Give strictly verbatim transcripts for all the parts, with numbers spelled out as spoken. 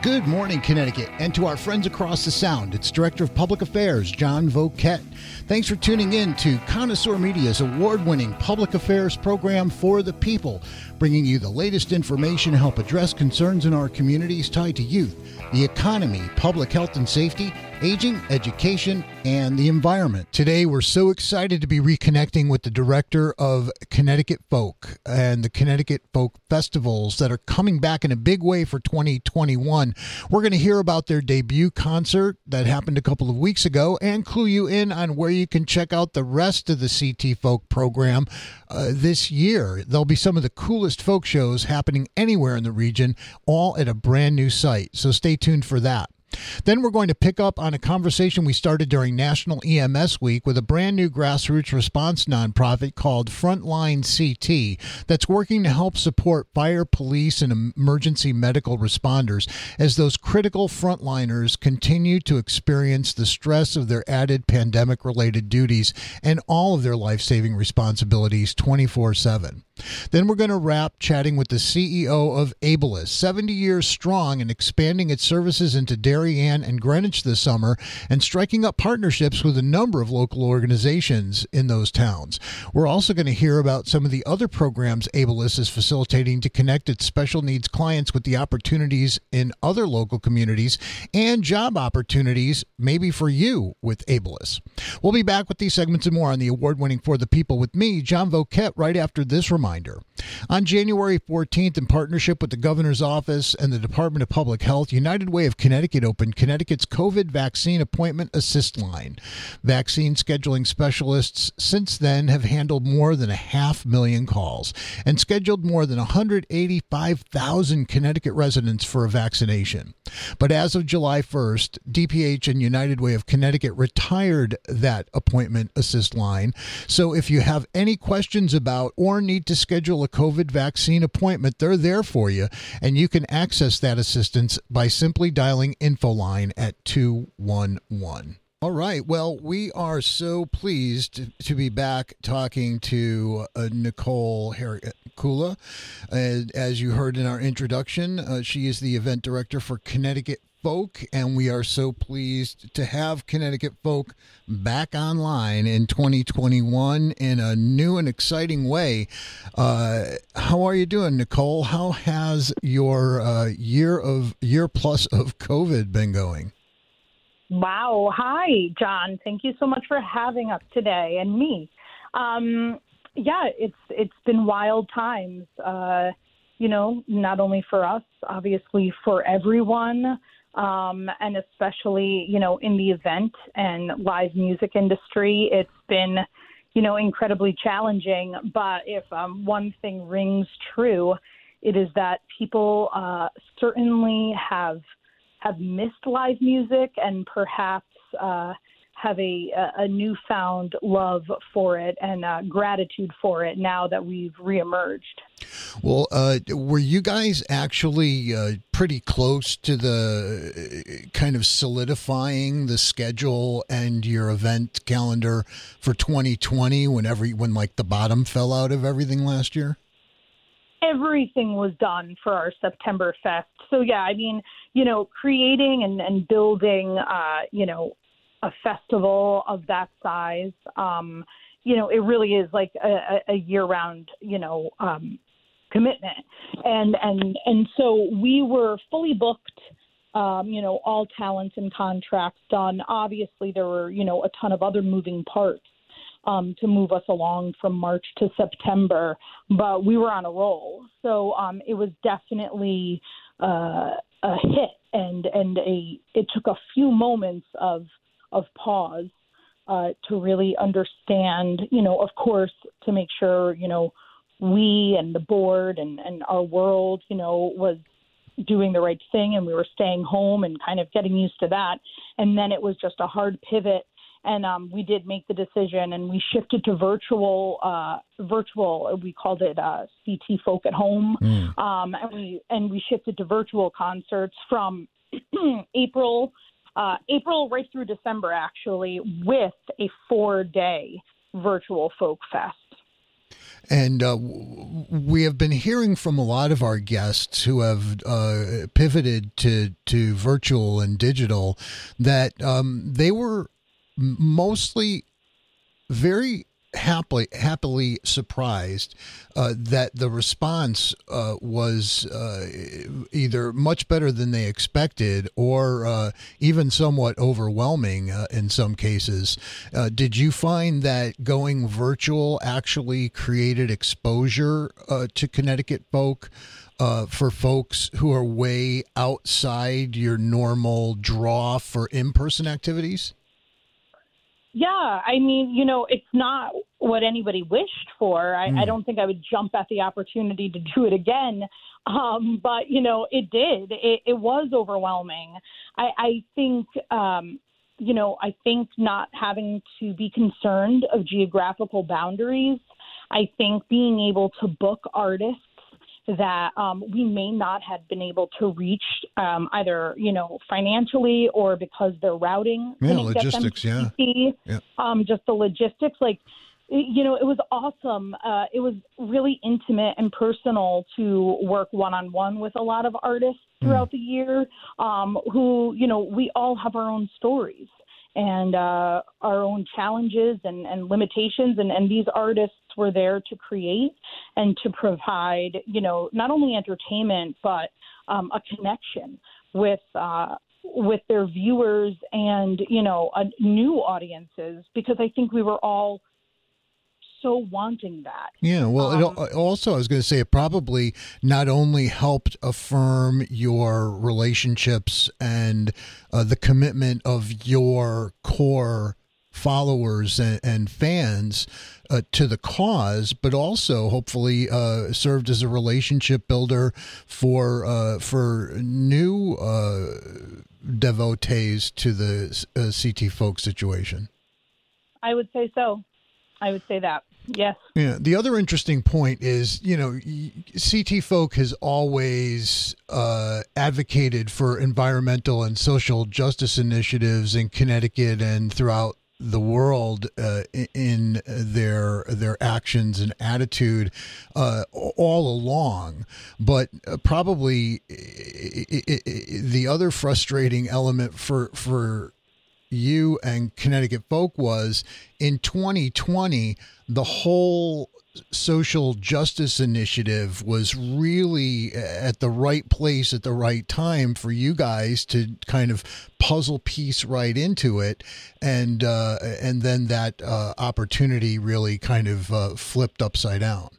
Good morning, Connecticut, and to our friends across the Sound, it's Director of Public Affairs, John Voket. Thanks for tuning in to Connoisseur Media's award-winning public affairs program for the people, bringing you the latest information to help address concerns in our communities tied to youth, the economy, public health and safety, aging, education, and the environment. Today, we're so excited to be reconnecting with the director of Connecticut Folk and the Connecticut Folk Festivals that are coming back in a big way for twenty twenty-one. We're going to hear about their debut concert that happened a couple of weeks ago and clue you in on where you can check out the rest of the C T Folk program uh, this year. There'll be some of the coolest folk shows happening anywhere in the region, all at a brand new site. So stay tuned for that. Then we're going to pick up on a conversation we started during National E M S Week with a brand new grassroots response nonprofit called Frontline C T that's working to help support fire, police, and emergency medical responders as those critical frontliners continue to experience the stress of their added pandemic-related duties and all of their life-saving responsibilities twenty-four seven. Then we're going to wrap chatting with the C E O of Ableist, seventy years strong and expanding its services into Darien and Greenwich this summer and striking up partnerships with a number of local organizations in those towns. We're also going to hear about some of the other programs Ableist is facilitating to connect its special needs clients with the opportunities in other local communities and job opportunities maybe for you with Ableist. We'll be back with these segments and more on the award-winning For the People with me, John Voket, right after this reminder. On January fourteenth, in partnership with the Governor's Office and the Department of Public Health, United Way of Connecticut opened Connecticut's COVID vaccine appointment assist line. Vaccine scheduling specialists since then have handled more than a half million calls and scheduled more than one hundred eighty-five thousand Connecticut residents for a vaccination. But as of July first, D P H and United Way of Connecticut retired that appointment assist line. So if you have any questions about or need to schedule a COVID vaccine appointment, they're there for you, and you can access that assistance by simply dialing Infoline at two one one. All right. Well, we are so pleased to be back talking to uh, Nicole Haricula. Uh, as you heard in our introduction, uh, she is the event director for Connecticut Folk, and we are so pleased to have Connecticut Folk back online in twenty twenty-one in a new and exciting way. Uh, how are you doing, Nicole? How has your uh, year of year plus of COVID been going? Wow. Hi, John. Thank you so much for having us today and me. Um, yeah, it's it's been wild times, uh, you know, not only for us, obviously for everyone, um, and especially, you know, in the event and live music industry. It's been, you know, incredibly challenging. But if um, one thing rings true, it is that people uh, certainly have have missed live music and perhaps uh, have a, a newfound love for it and uh, gratitude for it now that we've reemerged. Well, uh, were you guys actually uh, pretty close to the uh, kind of solidifying the schedule and your event calendar for twenty twenty when every, when like the bottom fell out of everything last year? Everything was done for our September Fest. So, yeah, I mean, you know, creating and, and building, uh, you know, a festival of that size, um, you know, it really is like a, a year-round, you know, um, commitment. And, and, and so we were fully booked, um, you know, all talents and contracts done. Obviously, there were, you know, a ton of other moving parts Um, to move us along from March to September, but we were on a roll. So um, it was definitely uh, a hit, and and a it took a few moments of of pause uh, to really understand. You know, of course, to make sure you know we and the board and, and our world, you know, was doing the right thing, and we were staying home and kind of getting used to that. And then it was just a hard pivot. And um, we did make the decision, and we shifted to virtual. Uh, virtual, we called it uh, C T Folk at Home, mm. um, and we and we shifted to virtual concerts from April, uh, April right through December, actually, with a four-day virtual folk fest. And uh, we have been hearing from a lot of our guests who have uh, pivoted to, to virtual and digital that um, they were mostly very happily happily surprised uh, that the response uh, was uh, either much better than they expected or uh, even somewhat overwhelming uh, in some cases. Uh, did you find that going virtual actually created exposure uh, to Connecticut folk uh, for folks who are way outside your normal draw for in-person activities? Yeah, I mean, you know, it's not what anybody wished for. I, mm. I don't think I would jump at the opportunity to do it again. Um, but, you know, it did. It, it was overwhelming. I, I think, um, you know, I think not having to be concerned of geographical boundaries. I think being able to book artists that um, we may not have been able to reach um, either, you know, financially or because their routing. Yeah, logistics, yeah. yeah. Um, just the logistics. Like, you know, it was awesome. Uh, it was really intimate and personal to work one-on-one with a lot of artists throughout mm. the year um, who, you know, we all have our own stories and uh, our own challenges and, and limitations. And, and these artists were there to create and to provide, you know, not only entertainment, but um, a connection with uh, with their viewers and, you know, uh, new audiences, because I think we were all so wanting that. Yeah, well, um, it also, I was going to say, it probably not only helped affirm your relationships and uh, the commitment of your core followers and, and fans uh, to the cause, but also hopefully uh, served as a relationship builder for uh, for new uh, devotees to the uh, C T folk situation. I would say so. I would say that. Yes. Yeah. The other interesting point is, you know, C T folk has always uh, advocated for environmental and social justice initiatives in Connecticut and throughout the world uh, in their their actions and attitude uh, all along. But uh, probably it, it, it, the other frustrating element for for you and Connecticut folk was in twenty twenty, the whole social justice initiative was really at the right place at the right time for you guys to kind of puzzle piece right into it. And, uh, and then that uh, opportunity really kind of uh, flipped upside down.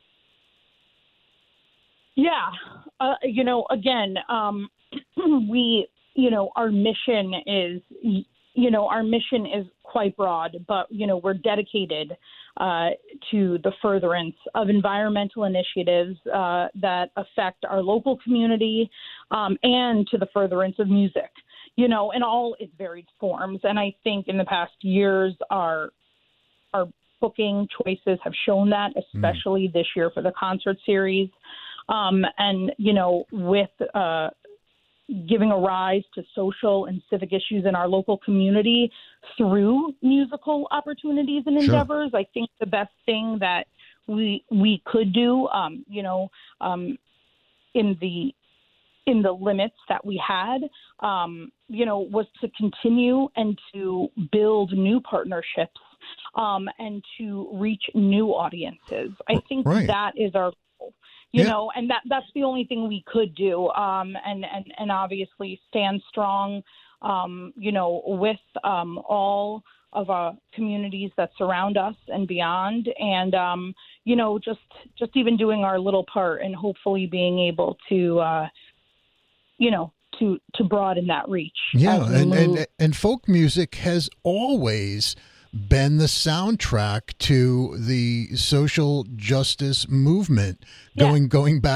Yeah. Uh, you know, again, um, we, you know, our mission is, you know, our mission is quite broad, but, you know, we're dedicated uh, to the furtherance of environmental initiatives uh, that affect our local community um, and to the furtherance of music, you know, in all its varied forms. And I think in the past years, our our booking choices have shown that, especially mm. this year for the concert series. Um, and, you know, with uh giving a rise to social and civic issues in our local community through musical opportunities and endeavors. Sure. I think the best thing that we we could do, um, you know, um, in the in the limits that we had, um, you know, was to continue and to build new partnerships um, and to reach new audiences. I think right. that is our goal. You yeah. know, and that that's the only thing we could do, um, and, and, and obviously stand strong, um, you know, with um, all of our communities that surround us and beyond. And, um, you know, just just even doing our little part and hopefully being able to, uh, you know, to, to broaden that reach. Yeah, and, and, and folk music has always been the soundtrack to the social justice movement going yeah. going back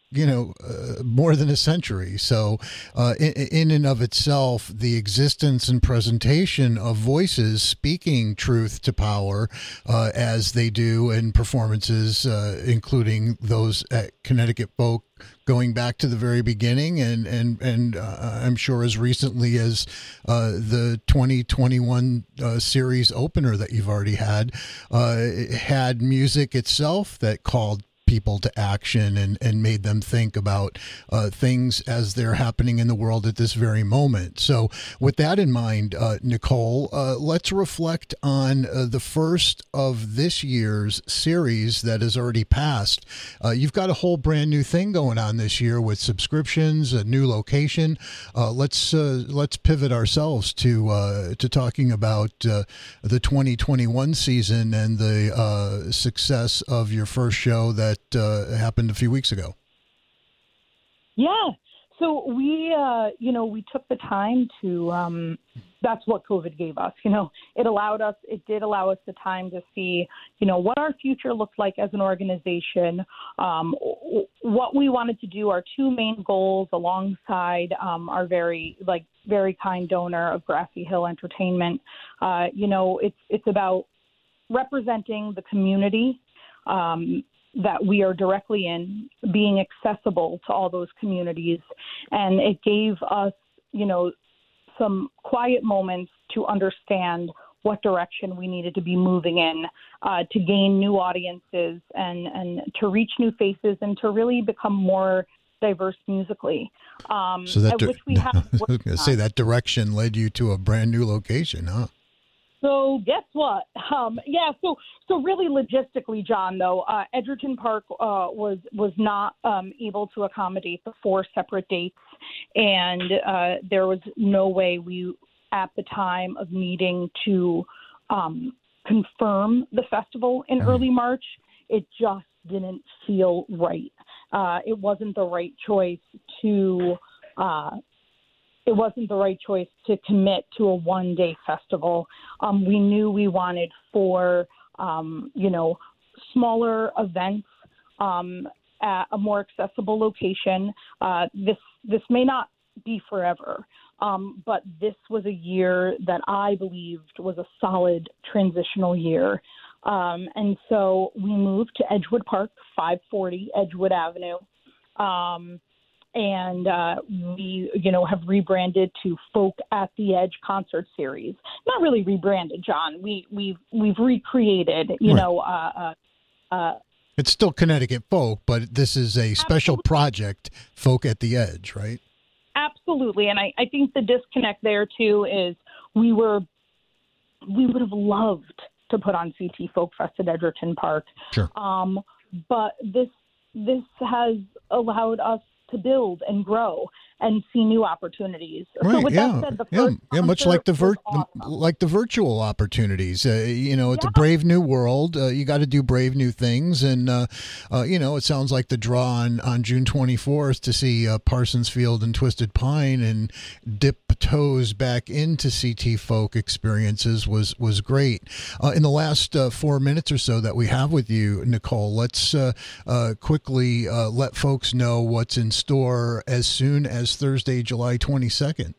you know, uh, more than a century. So uh, in, in and of itself, the existence and presentation of voices speaking truth to power uh, as they do in performances, uh, including those at Connecticut Folk, going back to the very beginning, and and and uh, I'm sure as recently as uh, the twenty twenty-one uh, series opener that you've already had, uh, it had music itself that called people to action and, and made them think about uh, things as they're happening in the world at this very moment. So with that in mind, uh, Nicole, uh, let's reflect on uh, the first of this year's series that has already passed. Uh, you've got a whole brand new thing going on this year with subscriptions, a new location. Uh, let's uh, let's pivot ourselves to uh, to talking about uh, the twenty twenty-one season and the uh, success of your first show that uh, happened a few weeks ago. Yeah. So we, uh, you know, we took the time to, um, that's what COVID gave us. You know, it allowed us, it did allow us the time to see, you know, what our future looked like as an organization, um, what we wanted to do, our two main goals alongside um, our very, like, very kind donor of Grassy Hill Entertainment. Uh, you know, it's, it's about representing the community, um, that we are directly in, being accessible to all those communities. And it gave us, you know, some quiet moments to understand what direction we needed to be moving in, uh, to gain new audiences and, and to reach new faces and to really become more diverse musically. Um, so that, which we have I was going to say that direction led you to a brand new location, huh? So guess what? Um, yeah, so so really logistically, John, though, uh, Edgerton Park uh, was was not um, able to accommodate the four separate dates, and uh, there was no way we, at the time of meeting to um, confirm the festival in early March, it just didn't feel right. Uh, it wasn't the right choice to uh, It wasn't the right choice to commit to a one-day festival. Um, we knew we wanted four, um, you know, smaller events um, at a more accessible location. Uh, this this may not be forever, um, but this was a year that I believed was a solid transitional year. Um, and so we moved to Edgewood Park, five forty Edgewood Avenue. Um, And uh, we, you know, have rebranded to Folk at the Edge concert series. Not really rebranded, John. We we've we've recreated, you right. know. Uh, uh, uh, it's still Connecticut Folk, but this is a special absolutely. project, Folk at the Edge, right? Absolutely, and I, I think the disconnect there too is we were we would have loved to put on C T Folk Fest at Edgerton Park, sure. Um, but this this has allowed us to build and grow and see new opportunities. Right, so with yeah, that said, the yeah, first yeah, much like the, vir- awesome. the like the virtual opportunities. Uh, you know, it's yeah. a brave new world. Uh, you got to do brave new things, and uh, uh, you know, it sounds like the draw on, on June twenty-fourth to see uh, Parsons Field and Twisted Pine and dip toes back into C T Folk experiences was was great. Uh, in the last uh, four minutes or so that we have with you, Nicole, let's uh, uh, quickly uh, let folks know what's in store as soon as Thursday, July twenty-second.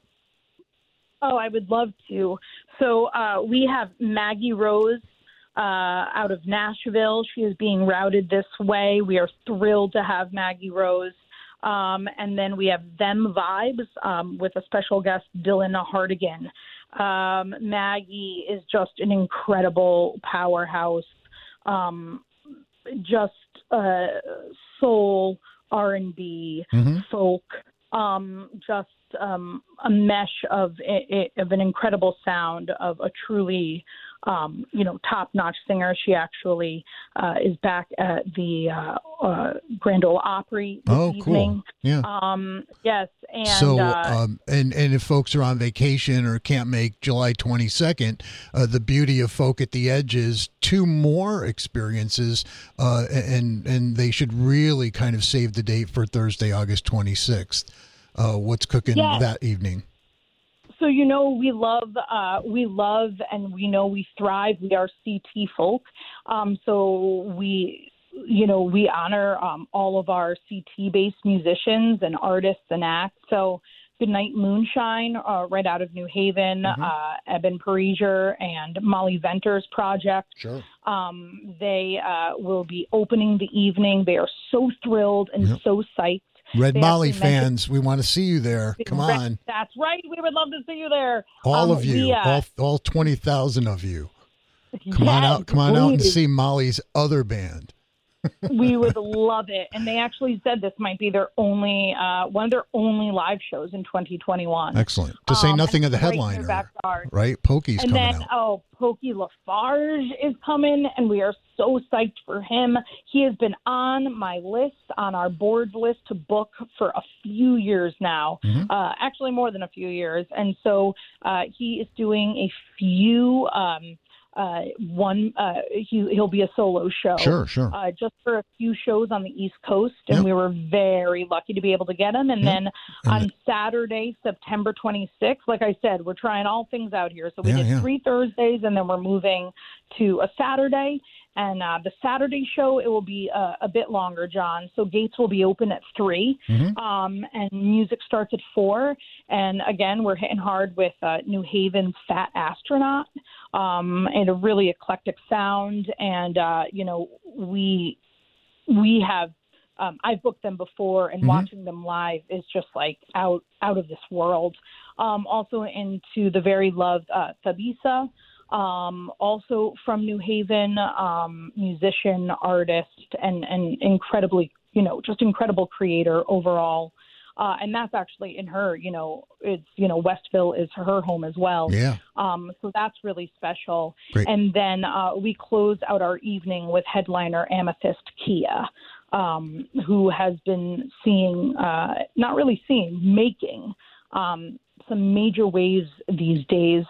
Oh, I would love to. So uh, we have Maggie Rose uh, out of Nashville. She is being routed this way. We are thrilled to have Maggie Rose. Um, and then we have Them Vibes um, with a special guest, Dylan Hardigan. Um, Maggie is just an incredible powerhouse, um, just uh, soul, R and B, mm-hmm. folk, um, just um, a mesh of of an incredible sound of a truly, um, you know, top-notch singer. She actually uh, is back at the uh, uh, Grand Ole Opry this oh, evening. Cool. Yeah. Um, yes. And so, uh, um, and and if folks are on vacation or can't make July twenty-second, uh, the beauty of Folk at the Edge is two more experiences, uh, and and they should really kind of save the date for Thursday, August twenty-sixth. Uh, what's cooking yes. that evening? So, you know, we love, uh, we love, and we know we thrive. We are C T Folk. Um, so we, you know, we honor um, all of our C T-based musicians and artists and acts. So Goodnight Moonshine, uh, right out of New Haven, mm-hmm. uh, Eben Parisier and Molly Venter's project. Sure. Um, they uh, will be opening the evening. They are so thrilled and yep. so psyched. Red they Molly fans, we want to see you there. Come Red, on. That's right. We would love to see you there. All um, of you, we, uh, all, all twenty thousand of you. Come yes, on out. Come on please. out and see Molly's other band. We would love it. And they actually said this might be their only, uh, one of their only live shows in twenty twenty-one. Excellent. To say um, nothing of the headliner, right? Pokey's and coming then, out. Oh, Pokey Lafarge is coming, and we are so psyched for him. He has been on my list, on our board list to book for a few years now, mm-hmm. uh, actually more than a few years. And so uh, he is doing a few um Uh, one, uh, he, he'll be a solo show. Sure, sure. Uh, just for a few shows on the East Coast, and yep. we were very lucky to be able to get him. And yep. then and on Saturday, September twenty-sixth, like I said, we're trying all things out here. So we yeah, did yeah. three Thursdays, and then we're moving to a Saturday. And uh, the Saturday show, it will be uh, a bit longer, John. So gates will be open at three, mm-hmm. um, and music starts at four. And again, we're hitting hard with uh, New Haven's Fat Astronaut, um, and a really eclectic sound. And uh, you know, we we have um, I've booked them before, and mm-hmm. watching them live is just like out out of this world. Um, also into the very loved uh, Thabisa. Um, also from New Haven, um, musician, artist, and, and incredibly, you know, just incredible creator overall. Uh, and that's actually in her, you know, it's, you know, Westville is her home as well. Yeah. Um, so that's really special. Great. And then uh, we close out our evening with headliner Amethyst Kia, um, who has been seeing, uh, not really seeing, making, um, some major waves these days.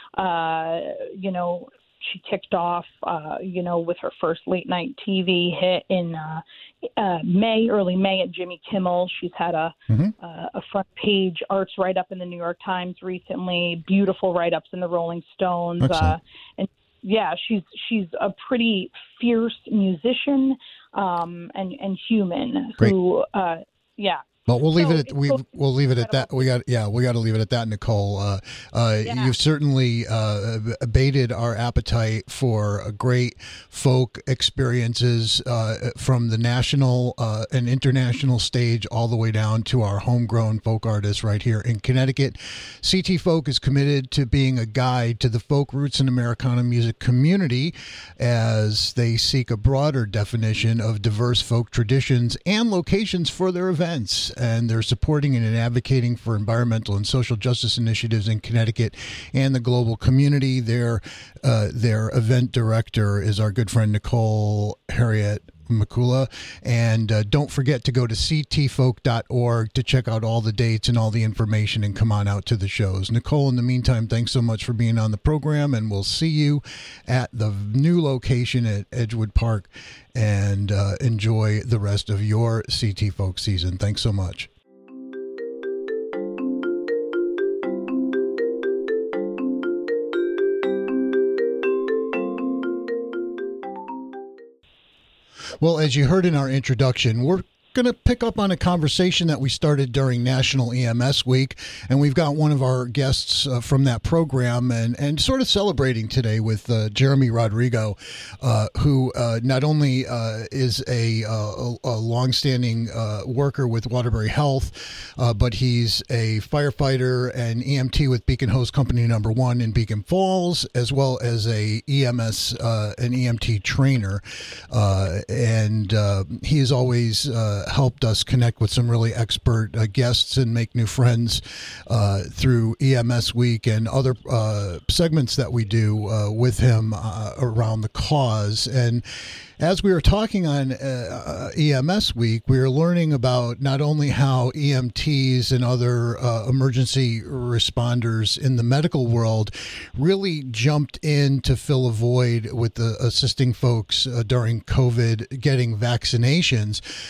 Uh, you know, she kicked off, uh, you know, with her first late night T V hit in uh, uh, May, early May at Jimmy Kimmel. She's had a mm-hmm. uh, a front page arts write up in the New York Times recently. Beautiful write ups in the Rolling Stones, uh, and yeah, she's she's a pretty fierce musician um, and and human Great. who, uh, yeah. Well, we'll leave so it at we. So we'll leave it at that. We got yeah. We got to leave it at that, Nicole. Uh, uh, yeah. You've certainly uh, abated our appetite for a great folk experiences uh, from the national uh, and international stage, all the way down to our homegrown folk artists right here in Connecticut. C T Folk is committed to being a guide to the folk roots and Americana music community, as they seek a broader definition of diverse folk traditions and locations for their events. And they're supporting and advocating for environmental and social justice initiatives in Connecticut and the global community. Their uh, their event director is our good friend Nicole Harriet Makula. And uh, don't forget to go to c t folk dot org to check out all the dates and all the information and come on out to the shows. Nicole, in the meantime, thanks so much for being on the program, and we'll see you at the new location at Edgewood Park, and uh, enjoy the rest of your C T Folk season. Thanks so much. Well, as you heard in our introduction, we're going to pick up on a conversation that we started during National E M S Week, and we've got one of our guests uh, from that program and, and sort of celebrating today with uh, Jeremy Rodrigo, uh, who uh, not only uh, is a, uh, a longstanding uh, worker with Waterbury Health, uh, but he's a firefighter and E M T with Beacon Hose Company Number One in Beacon Falls, as well as a E M S uh, an E M T trainer, uh, and uh, he is always uh, helped us connect with some really expert uh, guests and make new friends uh, through E M S Week and other uh, segments that we do uh, with him uh, around the cause. And as we were talking on uh, E M S Week, we were learning about not only how E M Ts and other uh, emergency responders in the medical world really jumped in to fill a void with the assisting folks uh, during COVID getting vaccinations, but we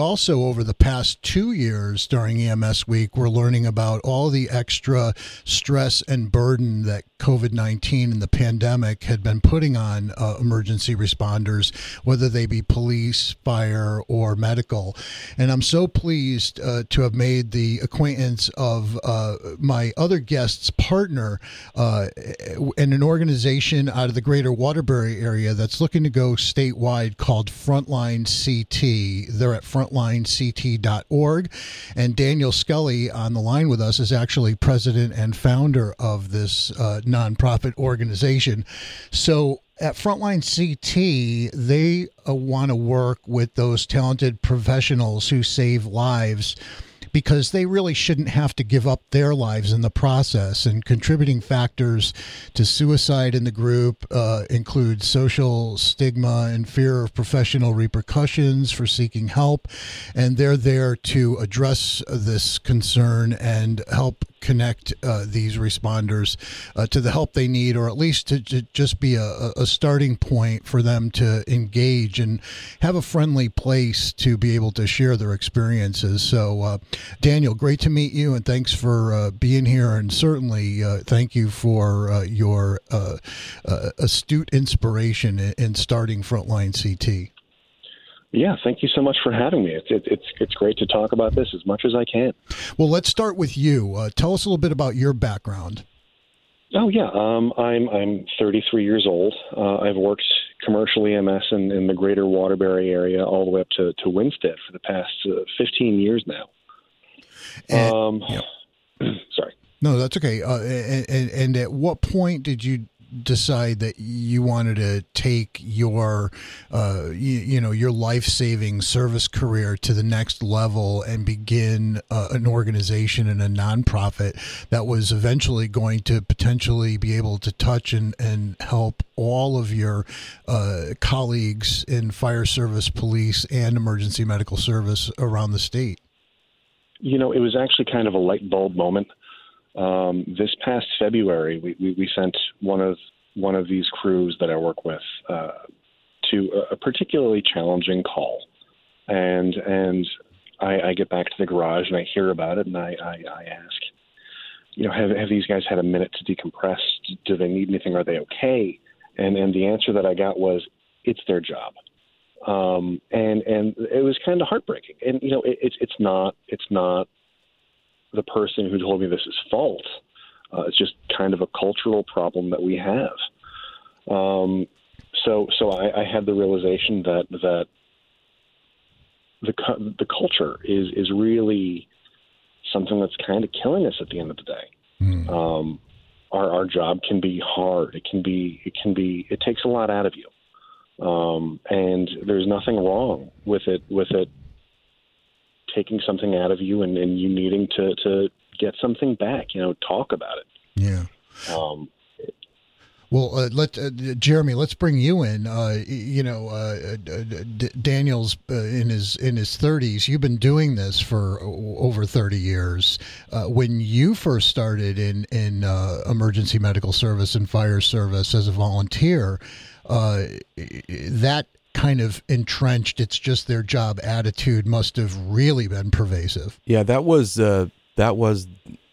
also, over the past two years during E M S Week, we're learning about all the extra stress and burden that COVID nineteen and the pandemic had been putting on uh, emergency responders, whether they be police, fire, or medical. And I'm so pleased uh, to have made the acquaintance of uh, my other guest's partner uh, in an organization out of the greater Waterbury area that's looking to go statewide called Frontline C T. They're at frontline c t dot org. And Daniel Scully on the line with us is actually president and founder of this uh, nonprofit organization. So at Frontline C T, they uh, want to work with those talented professionals who save lives, because they really shouldn't have to give up their lives in the process. And contributing factors to suicide in the group uh, include social stigma and fear of professional repercussions for seeking help. And they're there to address this concern and help connect uh, these responders uh, to the help they need, or at least to, to just be a, a starting point for them to engage and have a friendly place to be able to share their experiences. So, uh, Daniel, great to meet you, and thanks for uh, being here, and certainly uh, thank you for uh, your uh, uh, astute inspiration in, in starting Frontline C T. Yeah, thank you so much for having me. It's it, it's it's great to talk about this as much as I can. Well, let's start with you. Uh, tell us a little bit about your background. Oh yeah, um, I'm I'm thirty-three years old. Uh, I've worked commercial E M S in, in the greater Waterbury area all the way up to, to Winsted for the past uh, fifteen years now. And, um, yep. Sorry. No, that's okay. Uh, and, and at what point did you decide that you wanted to take your, uh, you, you know, your life-saving service career to the next level and begin uh, an organization and a nonprofit that was eventually going to potentially be able to touch and, and help all of your uh, colleagues in fire service, police, and emergency medical service around the state? You know, it was actually kind of a light bulb moment. Um, this past February, we, we, we sent one of one of these crews that I work with uh, to a, a particularly challenging call, and and I, I get back to the garage and I hear about it, and I, I, I ask, you know, have have these guys had a minute to decompress? Do they need anything? Are they okay? And and the answer that I got was, it's their job. Um, and and it was kind of heartbreaking. And you know, it, it's it's not it's not. the person who told me this is fault. Uh, it's just kind of a cultural problem that we have. Um, so, so I, I had the realization that that the the culture is is really something that's kind of killing us at the end of the day. Mm. Um, our our job can be hard. It can be it can be it takes a lot out of you, um, and there's nothing wrong with it with it. taking something out of you and, and you needing to, to get something back, you know, talk about it. Yeah. Um, well, uh, let uh, Jeremy, let's bring you in. Uh, you know, uh, D- Daniel's uh, in his in his thirties. You've been doing this for over thirty years. Uh, when you first started in in uh, emergency medical service and fire service as a volunteer, uh, that kind of entrenched, it's just their job attitude must have really been pervasive. Yeah, that was uh, that was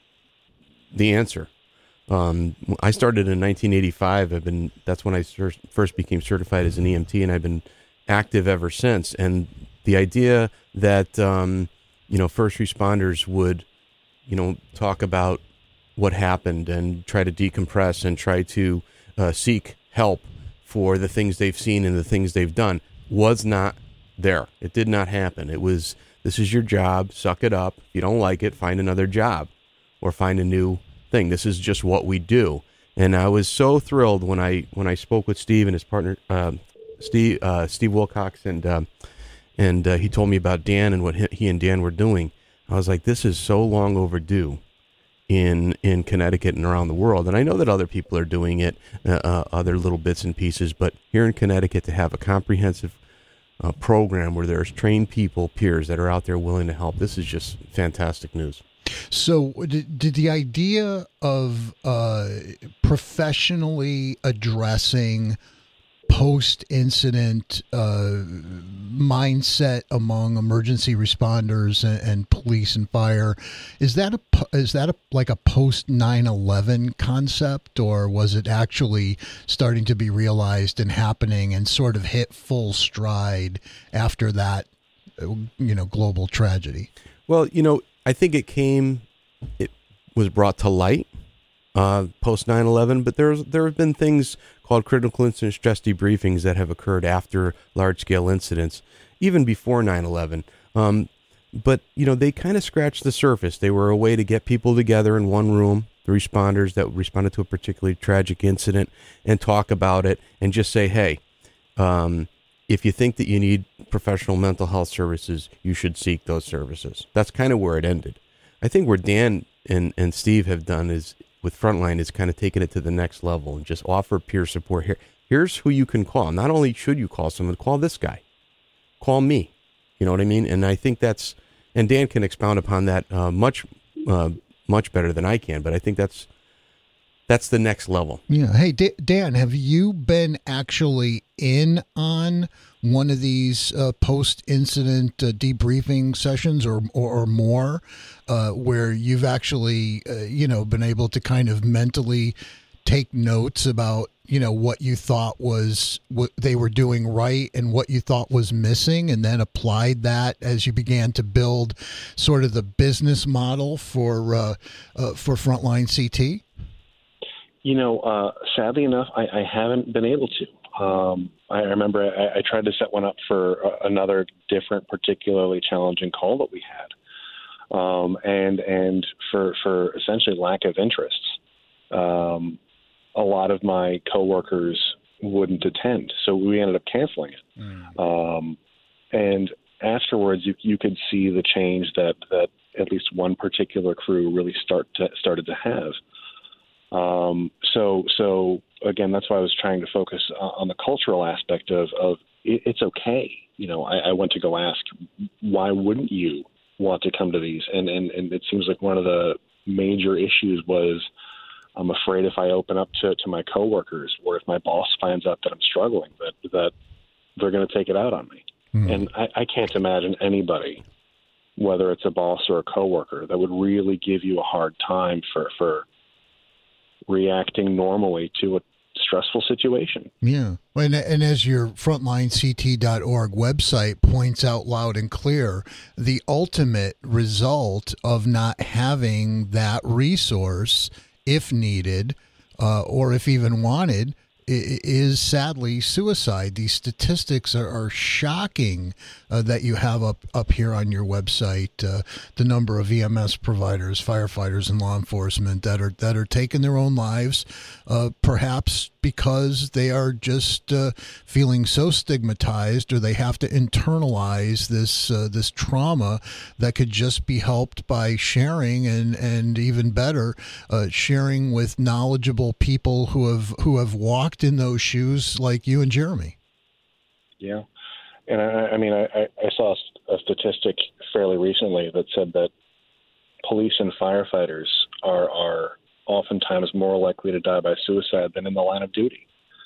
the answer. Um, I started in nineteen eighty-five. I've been that's when I first became certified as an E M T, and I've been active ever since. And the idea that um, you know first responders would you know talk about what happened and try to decompress and try to uh, seek help for the things they've seen and the things they've done was not there. It did not happen. It was, this is your job, suck it up. If you don't like it, find another job or find a new thing. This is just what we do. And I was so thrilled when I when I spoke with Steve and his partner, uh, Steve uh, Steve Wilcox, and uh, and uh, he told me about Dan and what he, he and Dan were doing. I was like, this is so long overdue in in Connecticut and around the world. And I know that other people are doing it, uh, uh, other little bits and pieces, but here in Connecticut to have a comprehensive uh, program where there's trained people, peers that are out there willing to help, this is just fantastic news. So did, did the idea of uh, professionally addressing post-incident uh, mindset among emergency responders and, and police and fire. Is that a is that a, like a post nine eleven concept, or was it actually starting to be realized and happening and sort of hit full stride after that, you know, global tragedy? Well, you know, I think it came, it was brought to light uh, post nine eleven, but there's there have been things called critical incident stress debriefings that have occurred after large-scale incidents, even before nine eleven. Um, but, you know, they kind of scratched the surface. They were a way to get people together in one room, the responders that responded to a particularly tragic incident, and talk about it and just say, hey, um, if you think that you need professional mental health services, you should seek those services. That's kind of where it ended. I think where Dan and, and Steve have done is, with Frontline, is kind of taking it to the next level and just offer peer support. Here, here's who you can call. Not only should you call someone, call this guy. Call me. You know what I mean? And I think that's, and Dan can expound upon that uh, much, uh, much better than I can. But I think that's that's the next level. Yeah. Hey, D- Dan, have you been actually in on one of these uh, post-incident uh, debriefing sessions or or, or more, uh, where you've actually, uh, you know, been able to kind of mentally take notes about, you know, what you thought was what they were doing right and what you thought was missing, and then applied that as you began to build sort of the business model for uh, uh, for Frontline C T? You know, uh, sadly enough, I, I haven't been able to. Um, I remember I, I tried to set one up for uh, another different, particularly challenging call that we had, um, and and for for essentially lack of interest, um, a lot of my coworkers wouldn't attend, so we ended up canceling it. Mm. Um, and afterwards, you you could see the change that that at least one particular crew really start to, started to have. Um, so, so again, that's why I was trying to focus on the cultural aspect of, of it, it's okay. You know, I, I went to go ask, why wouldn't you want to come to these? And, and, and it seems like one of the major issues was, I'm afraid if I open up to, to my coworkers, or if my boss finds out that I'm struggling, that, that they're going to take it out on me. Mm. And I, I can't imagine anybody, whether it's a boss or a coworker, that would really give you a hard time for, for, reacting normally to a stressful situation. Yeah. And, and as your frontline c t dot org website points out loud and clear, the ultimate result of not having that resource, if needed, uh, or if even wanted, is sadly suicide. These statistics are, are shocking uh, that you have up, up here on your website. Uh, the number of E M S providers, firefighters, and law enforcement that are that are taking their own lives, uh, perhaps because they are just uh, feeling so stigmatized, or they have to internalize this uh, this trauma that could just be helped by sharing, and and even better, uh, sharing with knowledgeable people who have who have walked in those shoes, like you and Jeremy. Yeah, and I, I mean, I, I saw a statistic fairly recently that said that police and firefighters are are oftentimes more likely to die by suicide than in the line of duty.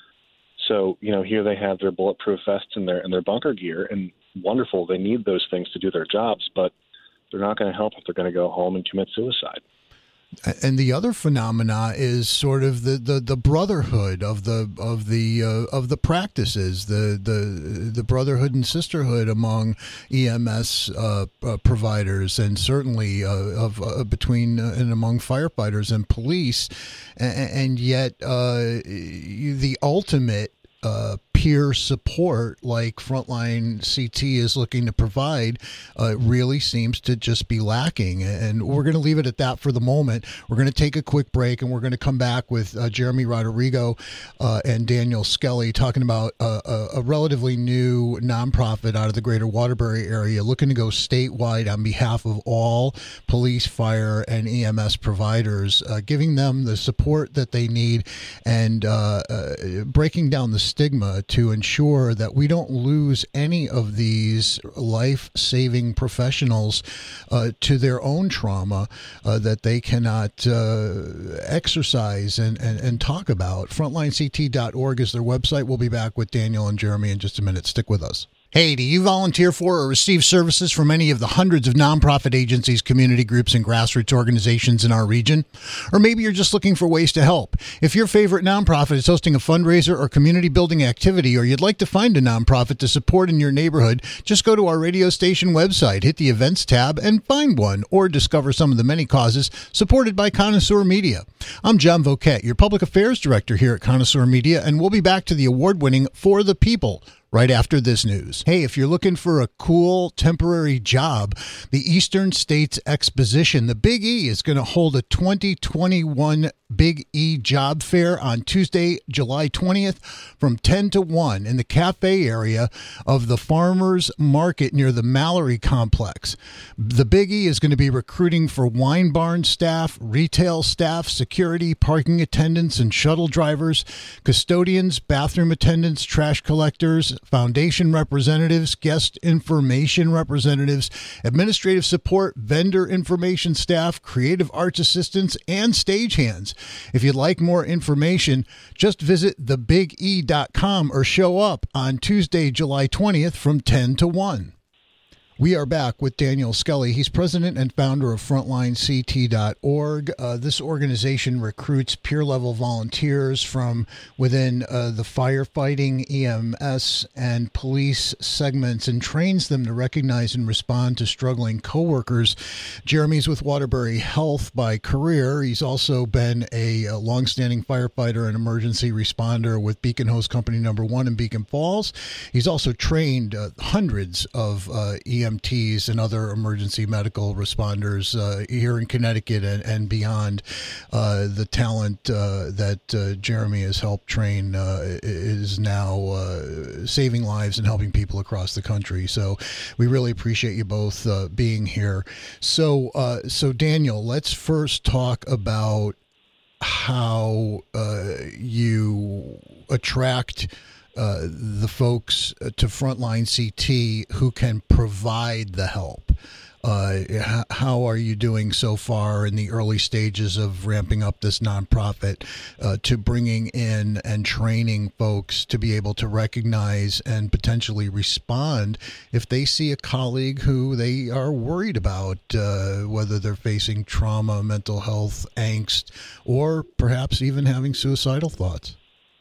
So, you know, here they have their bulletproof vests and their and their bunker gear, and wonderful, they need those things to do their jobs, but they're not going to help if they're going to go home and commit suicide. And the other phenomena is sort of the, the, the brotherhood of the of the uh, of the practices, the the the brotherhood and sisterhood among E M S uh, uh, providers, and certainly uh, of uh, between uh, and among firefighters and police, and, and yet uh, the ultimate Uh, peer support, like Frontline C T is looking to provide, uh, really seems to just be lacking. And we're going to leave it at that for the moment. We're going to take a quick break, and we're going to come back with uh, Jeremy Rodrigo uh, and Daniel Skelly talking about uh, a, a relatively new nonprofit out of the greater Waterbury area looking to go statewide on behalf of all police, fire, and E M S providers, uh, giving them the support that they need, and uh, uh, breaking down the stigma to ensure that we don't lose any of these life-saving professionals uh, to their own trauma uh, that they cannot uh, exercise and, and, and talk about. frontline c t dot org is their website. We'll be back with Daniel and Jeremy in just a minute. Stick with us. Hey, do you volunteer for or receive services from any of the hundreds of nonprofit agencies, community groups, and grassroots organizations in our region? Or maybe you're just looking for ways to help. If your favorite nonprofit is hosting a fundraiser or community building activity, or you'd like to find a nonprofit to support in your neighborhood, just go to our radio station website, hit the events tab, and find one, or discover some of the many causes supported by Connoisseur Media. I'm John Voquette, your public affairs director here at Connoisseur Media, and we'll be back to the award-winning For the People right after this news. Hey, if you're looking for a cool temporary job, the Eastern States Exposition, the Big E, is going to hold a twenty twenty-one Big E Job Fair on Tuesday, July twentieth from ten to one in the cafe area of the Farmers Market near the Mallory Complex. The Big E is going to be recruiting for wine barn staff, retail staff, security, parking attendants, and shuttle drivers, custodians, bathroom attendants, trash collectors, foundation representatives, guest information representatives, administrative support, vendor information staff, creative arts assistants, and stagehands. If you'd like more information, just visit the big e dot com or show up on Tuesday, July twentieth from ten to one. We are back with Daniel Skelly. He's president and founder of frontline c t dot org. Uh, this organization recruits peer-level volunteers from within uh, the firefighting, E M S, and police segments and trains them to recognize and respond to struggling coworkers. Jeremy's with Waterbury Health by career. He's also been a, a longstanding firefighter and emergency responder with Beacon Hose Company Number One in Beacon Falls. He's also trained uh, hundreds of uh, E M S E M Ts and other emergency medical responders uh, here in Connecticut and, and beyond. Uh, the talent uh, that uh, Jeremy has helped train uh, is now uh, saving lives and helping people across the country. So we really appreciate you both uh, being here. So, uh, so Daniel, let's first talk about how uh, you attract Uh, the folks to Frontline C T who can provide the help. Uh, how are you doing so far in the early stages of ramping up this nonprofit uh, to bringing in and training folks to be able to recognize and potentially respond if they see a colleague who they are worried about, uh, whether they're facing trauma, mental health, angst, or perhaps even having suicidal thoughts?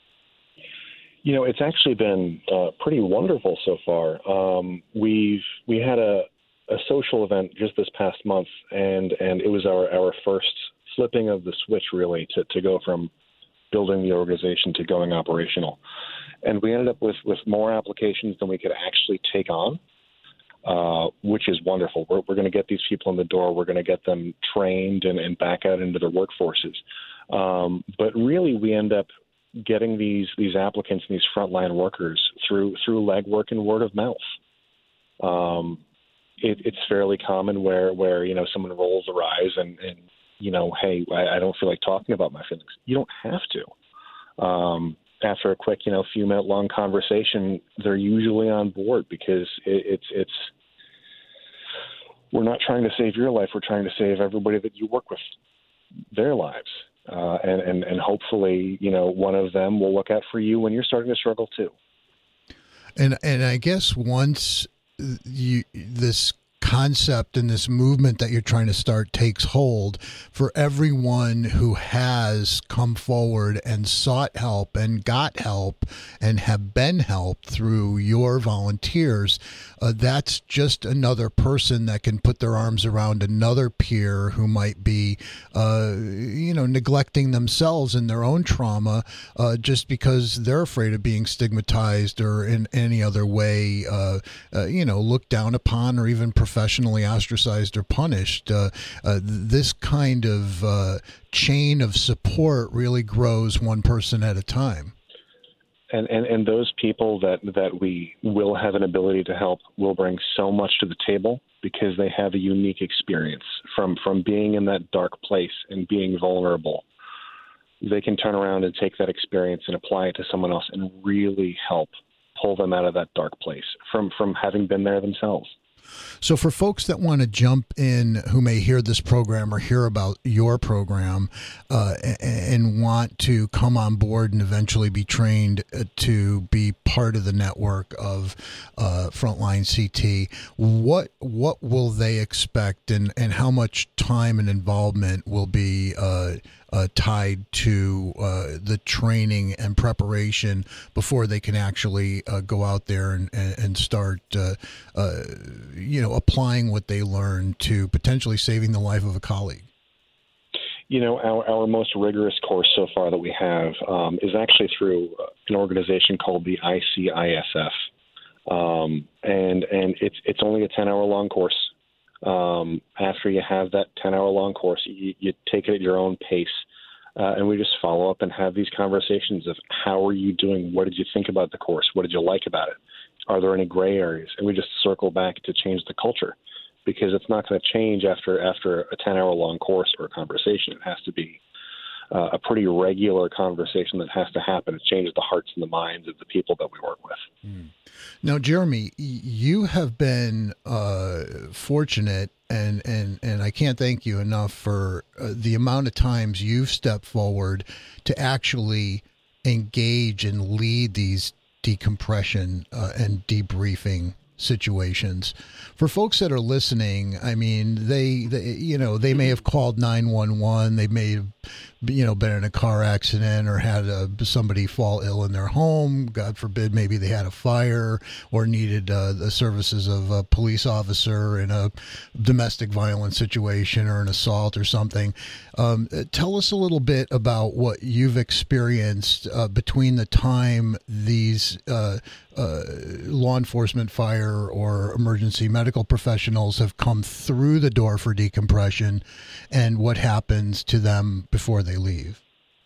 You know, it's actually been uh, pretty wonderful so far. Um, we've we had a, a social event just this past month, and, and it was our, our first flipping of the switch, really, to, to go from building the organization to going operational. And we ended up with, with more applications than we could actually take on, uh, which is wonderful. We're, we're going to get these people in the door. We're going to get them trained and, and back out into their workforces. Um, but really, we end up getting these these applicants and these frontline workers through through legwork and word of mouth. Um, it, it's fairly common where where you know someone rolls their eyes and, and you know, hey, I, I don't feel like talking about my feelings. You don't have to. Um, after a quick, you know, few minute long conversation, they're usually on board because it, it's it's we're not trying to save your life. We're trying to save everybody that you work with, their lives. Uh, and, and, and hopefully, you know, one of them will look out for you when you're starting to struggle too. And and I guess once you this concept and this movement that you're trying to start takes hold, for everyone who has come forward and sought help and got help and have been helped through your volunteers, uh, that's just another person that can put their arms around another peer who might be, uh, you know, neglecting themselves in their own trauma uh, just because they're afraid of being stigmatized or in any other way, uh, uh, you know, looked down upon or even professionally ostracized or punished. Uh, uh, this kind of uh, chain of support really grows one person at a time. And, and and those people that, that we will have an ability to help will bring so much to the table because they have a unique experience from, from being in that dark place and being vulnerable. They can turn around and take that experience and apply it to someone else and really help pull them out of that dark place from, from having been there themselves. So for folks that want to jump in who may hear this program or hear about your program uh, and, and want to come on board and eventually be trained to be part of the network of uh, Frontline C T, what what will they expect, and, and how much time and involvement will be uh, uh, tied to uh, the training and preparation before they can actually uh, go out there and, and, and start uh, uh, you know, applying what they learn to potentially saving the life of a colleague? You know, our, our most rigorous course so far that we have um, is actually through an organization called the I C I S F. Um, and and it's it's only a ten-hour long course. Um, after you have that ten-hour long course, you, you take it at your own pace. Uh, and we just follow up and have these conversations of how are you doing? What did you think about the course? What did you like about it? Are there any gray areas? And we just circle back to change the culture, because it's not going to change after after a ten-hour long course or a conversation. It has to be uh, a pretty regular conversation that has to happen. It changes the hearts and the minds of the people that we work with. Mm. Now, Jeremy, you have been uh, fortunate, and, and, and I can't thank you enough for uh, the amount of times you've stepped forward to actually engage and lead these decompression uh, and debriefing situations. For folks that are listening, I mean, they, they you know, they may have called nine one one. They may have, you know, been in a car accident or had a, somebody fall ill in their home. God forbid, maybe they had a fire or needed uh, the services of a police officer in a domestic violence situation or an assault or something. Um, tell us a little bit about what you've experienced uh, between the time these uh, uh, law enforcement, fire, or emergency medical professionals have come through the door for decompression, and what happens to them before they leave.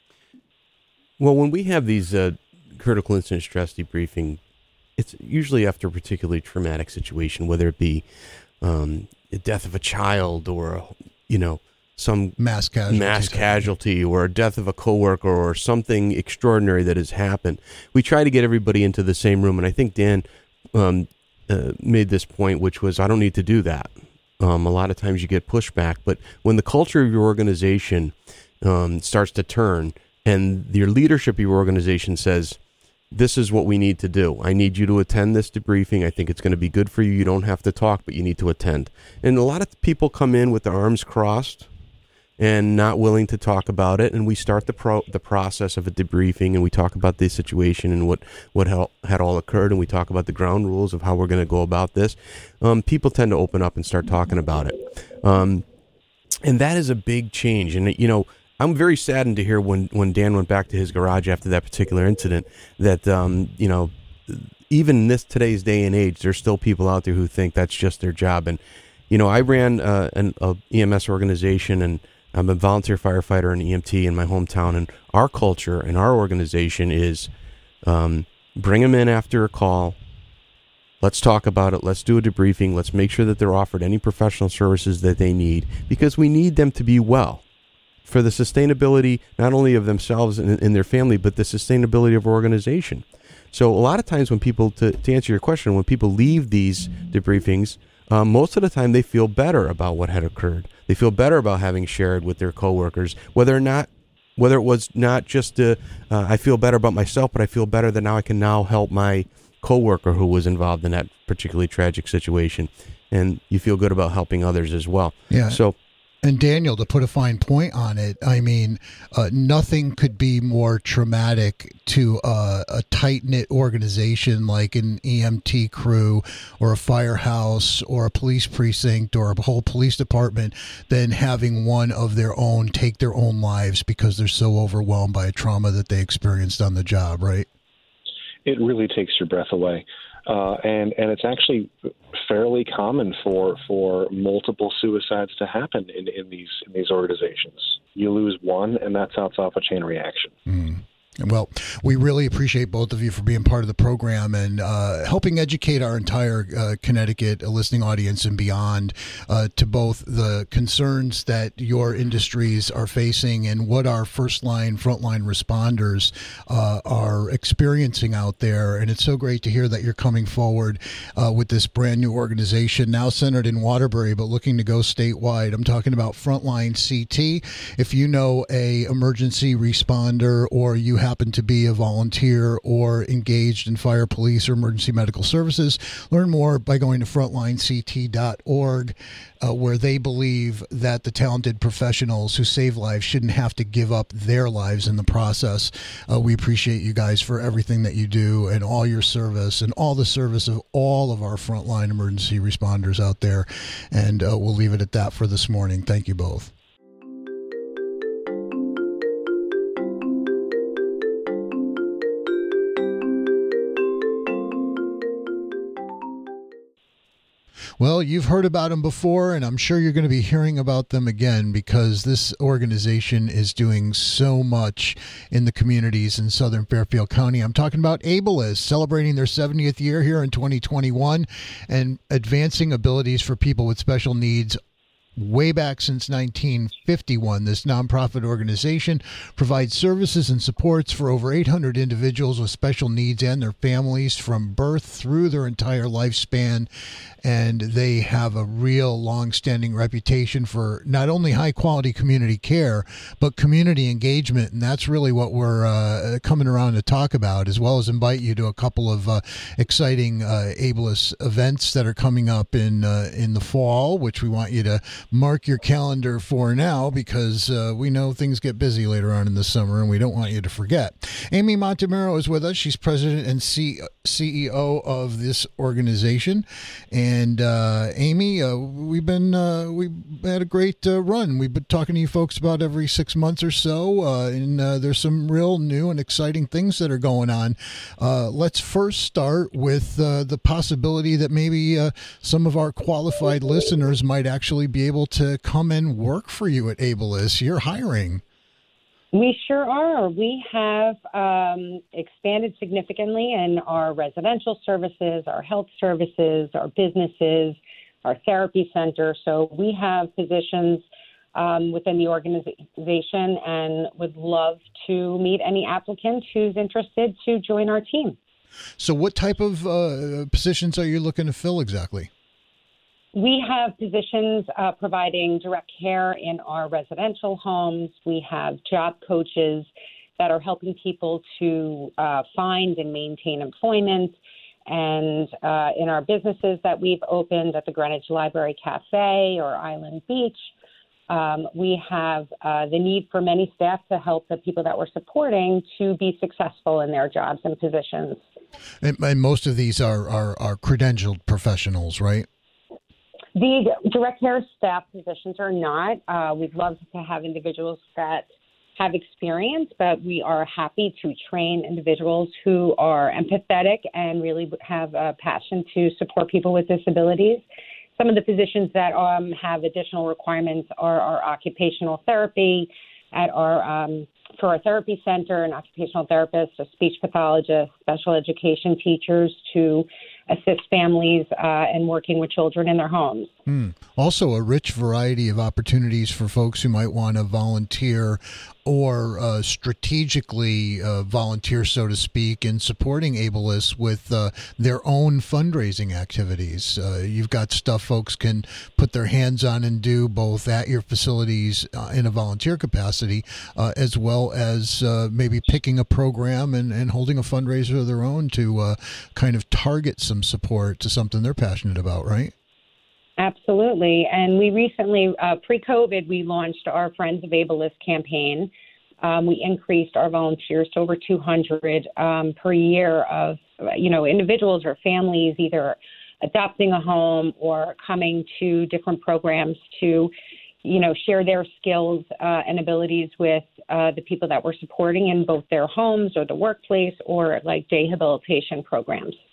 Well, when we have these uh, critical incident stress debriefing, it's usually after a particularly traumatic situation, whether it be um, the death of a child or, you know, some mass casualty, mass casualty or a death of a coworker or something extraordinary that has happened. We try to get everybody into the same room. And I think Dan um, uh, made this point, which was, I don't need to do that. Um, a lot of times you get pushback, but when the culture of your organization um, starts to turn and your leadership of your organization says, this is what we need to do. I need you to attend this debriefing. I think it's going to be good for you. You don't have to talk, but you need to attend. And a lot of people come in with their arms crossed and not willing to talk about it. And we start the pro- the process of a debriefing, and we talk about the situation and what, what had all occurred, and we talk about the ground rules of how we're going to go about this. Um, people tend to open up and start talking about it. Um, and that is a big change. And, you know, I'm very saddened to hear when, when Dan went back to his garage after that particular incident that, um, you know, even in this today's day and age, there's still people out there who think that's just their job. And, you know, I ran uh, an a E M S organization, and I'm a volunteer firefighter and E M T in my hometown, and our culture and our organization is um, bring them in after a call. Let's talk about it. Let's do a debriefing. Let's make sure that they're offered any professional services that they need, because we need them to be well for the sustainability not only of themselves and, and their family, but the sustainability of our organization. So a lot of times when people, to, to answer your question, when people leave these debriefings, Um, most of the time they feel better about what had occurred. They feel better about having shared with their coworkers, whether or not, whether it was not just a, uh, I feel better about myself, but I feel better that now I can now help my coworker who was involved in that particularly tragic situation. And you feel good about helping others as well. Yeah. So, and Daniel, to put a fine point on it, I mean, uh, nothing could be more traumatic to uh, a tight-knit organization like an E M T crew or a firehouse or a police precinct or a whole police department than having one of their own take their own lives because they're so overwhelmed by a trauma that they experienced on the job, right? It really takes your breath away. Uh, and, and it's actually fairly common for for multiple suicides to happen in, in these in these organizations. You lose one, and that sets off a chain reaction. Mm. Well, we really appreciate both of you for being part of the program and uh, helping educate our entire uh, Connecticut listening audience and beyond uh, to both the concerns that your industries are facing and what our first line, frontline responders uh, are experiencing out there. And it's so great to hear that you're coming forward uh, with this brand new organization, now centered in Waterbury, but looking to go statewide. I'm talking about Frontline C T. If you know a emergency responder or you have happen to be a volunteer or engaged in fire, police, or emergency medical services, learn more by going to frontline c t dot org, uh, where they believe that the talented professionals who save lives shouldn't have to give up their lives in the process. Uh, we appreciate you guys for everything that you do and all your service and all the service of all of our frontline emergency responders out there. And uh, we'll leave it at that for this morning. Thank you both. Well, you've heard about them before, and I'm sure you're going to be hearing about them again because this organization is doing so much in the communities in Southern Fairfield County. I'm talking about Ableist, celebrating their seventieth year here in twenty twenty-one and advancing abilities for people with special needs. Way back since nineteen fifty-one, this nonprofit organization provides services and supports for over eight hundred individuals with special needs and their families from birth through their entire lifespan. And they have a real long-standing reputation for not only high-quality community care, but community engagement. And that's really what we're uh, coming around to talk about, as well as invite you to a couple of uh, exciting uh, Ableist events that are coming up in uh, in the fall, which we want you to mark your calendar for now because uh, we know things get busy later on in the summer and we don't want you to forget. Amy Montemuro is with us. She's president and C- CEO of this organization. And uh, Amy, uh, we've been uh, we had a great uh, run. We've been talking to you folks about every six months or so, uh, and uh, there's some real new and exciting things that are going on. Uh, let's first start with uh, the possibility that maybe uh, some of our qualified listeners might actually be able to come and work for you at Ableist. You're hiring. We sure are. We have um, expanded significantly in our residential services, our health services, our businesses, our therapy center. So we have positions um, within the organization and would love to meet any applicant who's interested to join our team. So what type of uh, positions are you looking to fill exactly? We have positions uh, providing direct care in our residential homes. We have job coaches that are helping people to uh, find and maintain employment. And uh, in our businesses that we've opened at the Greenwich Library Cafe or Island Beach, um, we have uh, the need for many staff to help the people that we're supporting to be successful in their jobs and positions. And, and most of these are, are, are credentialed professionals, right? The direct care staff positions are not. Uh, we'd love to have individuals that have experience, but we are happy to train individuals who are empathetic and really have a passion to support people with disabilities. Some of the positions that um, have additional requirements are our occupational therapy at our um, for our therapy center, an occupational therapist, a speech pathologist, special education teachers to assist families uh, and working with children in their homes. Hmm. Also, a rich variety of opportunities for folks who might want to volunteer or uh, strategically uh, volunteer, so to speak, in supporting Ableists with uh, their own fundraising activities. Uh, you've got stuff folks can put their hands on and do both at your facilities uh, in a volunteer capacity, uh, as well as uh, maybe picking a program and, and holding a fundraiser of their own to uh, kind of target some support to something they're passionate about, right? Absolutely. And we recently, uh, pre-COVID, we launched our Friends of Ableist campaign. Um, we increased our volunteers to over two hundred um, per year of, you know, individuals or families either adopting a home or coming to different programs to, you know, share their skills uh, and abilities with uh, the people that we're supporting in both their homes or the workplace or like day rehabilitation programs.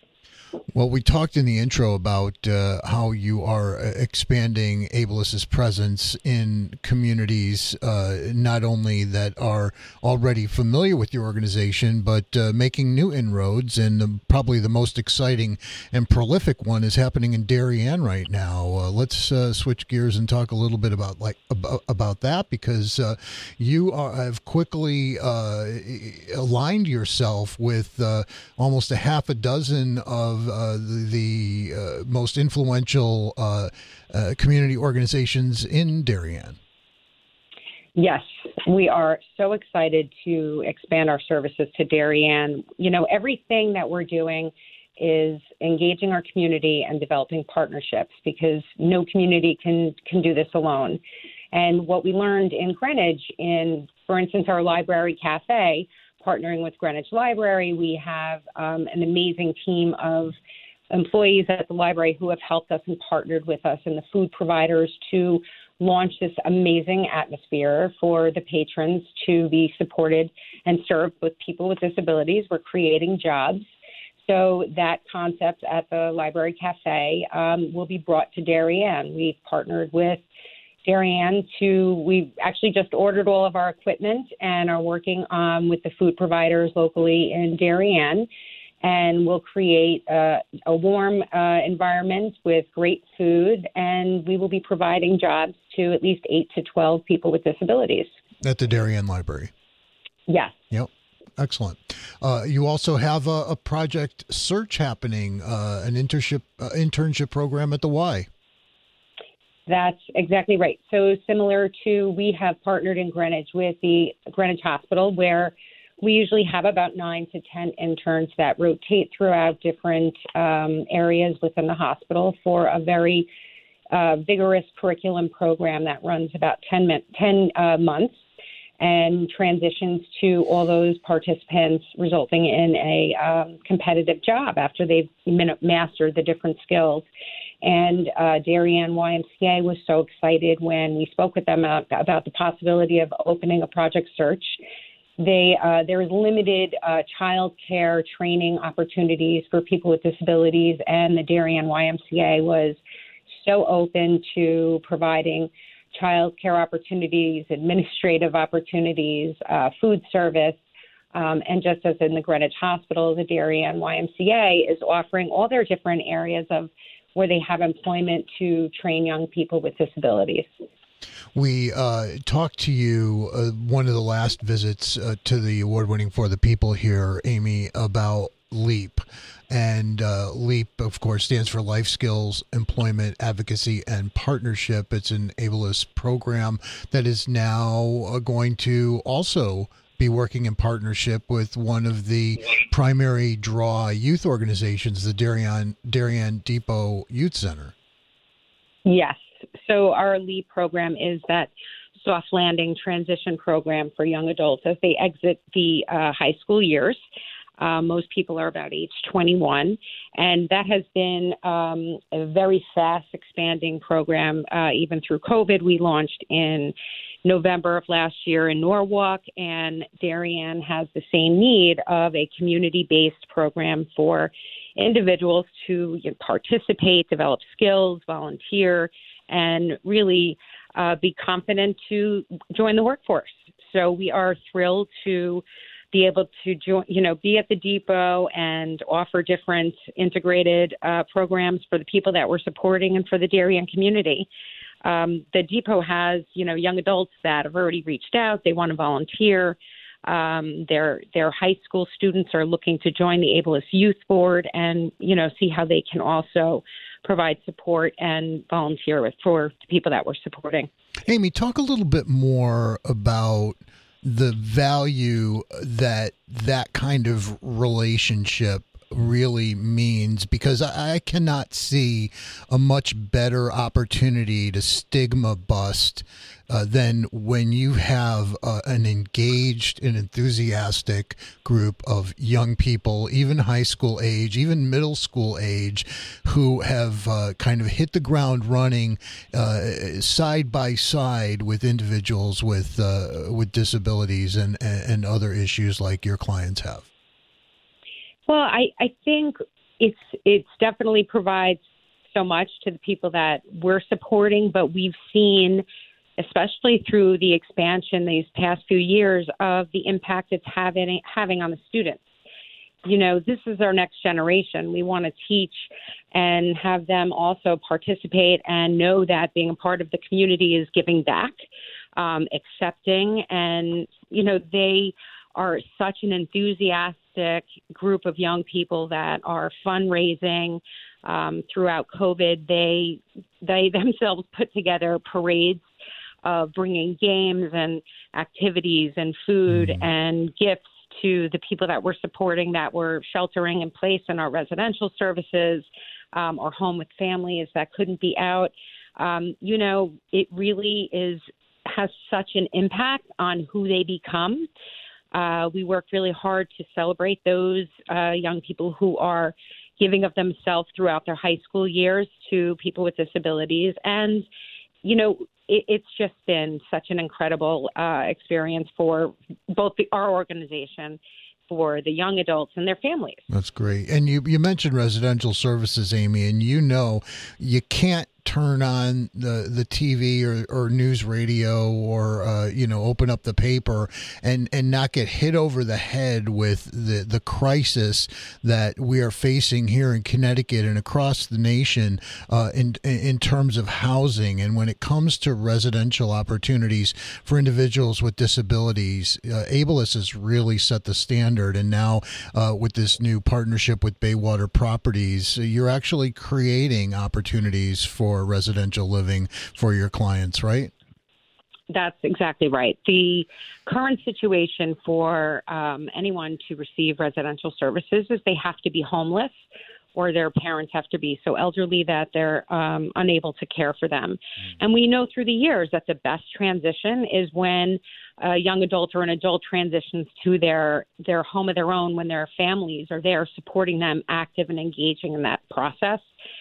Well, we talked in the intro about uh, how you are expanding Ableist's presence in communities, uh, not only that are already familiar with your organization, but uh, making new inroads. And the, probably the most exciting and prolific one is happening in Darien right now. Uh, let's uh, switch gears and talk a little bit about like about, about that, because uh, you are, have quickly uh, aligned yourself with uh, almost a half a dozen of uh, the, the uh, most influential uh, uh, community organizations in Darien. Yes, we are so excited to expand our services to Darien. You know, everything that we're doing is engaging our community and developing partnerships, because no community can, can do this alone. And what we learned in Greenwich, in, for instance, our library cafe, partnering with Greenwich Library, we have um, an amazing team of employees at the library who have helped us and partnered with us, and the food providers, to launch this amazing atmosphere for the patrons to be supported and served with people with disabilities. We're creating jobs. So that concept at the Library Cafe um, will be brought to Darien. We've partnered with Darien to, we've actually just ordered all of our equipment and are working um, with the food providers locally in Darien. And we'll create uh, a warm uh, environment with great food, and we will be providing jobs to at least eight to twelve people with disabilities. At the Darien Library? Yes. Yep. Excellent. Uh, you also have a, a project search happening, uh, an internship uh, internship program at the Y. That's exactly right. So similar to, we have partnered in Greenwich with the Greenwich Hospital, where we usually have about nine to ten interns that rotate throughout different um, areas within the hospital for a very uh, vigorous curriculum program that runs about ten, ten uh, months and transitions to all those participants, resulting in a um, competitive job after they've mastered the different skills. And uh, Darien Y M C A was so excited when we spoke with them about, about the possibility of opening a project search. They, uh, there is limited uh, child care training opportunities for people with disabilities, and the Darien Y M C A was so open to providing child care opportunities, administrative opportunities, uh, food service, um, and just as in the Greenwich Hospital, the Darien Y M C A is offering all their different areas of where they have employment to train young people with disabilities. We uh, talked to you uh, one of the last visits uh, to the award-winning For the People here, Amy, about LEAP. And uh, LEAP, of course, stands for Life Skills, Employment, Advocacy, and Partnership. It's an ableist program that is now uh, going to also be working in partnership with one of the primary draw youth organizations, the Darien, Darien Depot Youth Center. Yes. So our LEAP program is that soft landing transition program for young adults as they exit the uh, high school years. Uh, most people are about age twenty-one, and that has been um, a very fast expanding program. Uh, even through COVID, we launched in November of last year in Norwalk, and Darien has the same need of a community-based program for individuals to you know, participate, develop skills, volunteer, and really uh, be confident to join the workforce. So we are thrilled to be able to join, you know, be at the depot and offer different integrated uh, programs for the people that we're supporting and for the Darien community. Um, the depot has, you know, young adults that have already reached out. They want to volunteer. Um, their their high school students are looking to join the Ableist Youth Board and, you know, see how they can also provide support and volunteer with for the people that we're supporting. Amy, talk a little bit more about the value that that kind of relationship really means, because I, I cannot see a much better opportunity to stigma bust uh, than when you have uh, an engaged and enthusiastic group of young people, even high school age, even middle school age, who have uh, kind of hit the ground running uh, side by side with individuals with uh, with disabilities and, and other issues like your clients have. Well, I, I think it's it's definitely provides so much to the people that we're supporting, but we've seen, especially through the expansion these past few years, of the impact it's having having on the students. You know, this is our next generation. We want to teach and have them also participate and know that being a part of the community is giving back, um, accepting, and, you know, they are such an enthusiastic group of young people that are fundraising. Um, throughout COVID, they they themselves put together parades of bringing games and activities and food mm-hmm. and gifts to the people that we're supporting that were sheltering in place in our residential services um, or home with families that couldn't be out. Um, you know, it really is has such an impact on who they become. Uh, we work really hard to celebrate those uh, young people who are giving of themselves throughout their high school years to people with disabilities. And, you know, it, it's just been such an incredible uh, experience for both the, our organization, for the young adults and their families. That's great. And you, you mentioned residential services, Amy, and you know you can't turn on the the T V or, or news radio or uh, you know open up the paper and, and not get hit over the head with the, the crisis that we are facing here in Connecticut and across the nation uh, in in terms of housing. And when it comes to residential opportunities for individuals with disabilities, uh, Ableist has really set the standard. And now uh, with this new partnership with Baywater Properties, you're actually creating opportunities for residential living for your clients, right? That's exactly right. The current situation for um, anyone to receive residential services is they have to be homeless or their parents have to be so elderly that they're um, unable to care for them. Mm-hmm. And we know through the years that the best transition is when a young adult or an adult transitions to their, their home of their own, when their families are there supporting them, active and engaging in that process.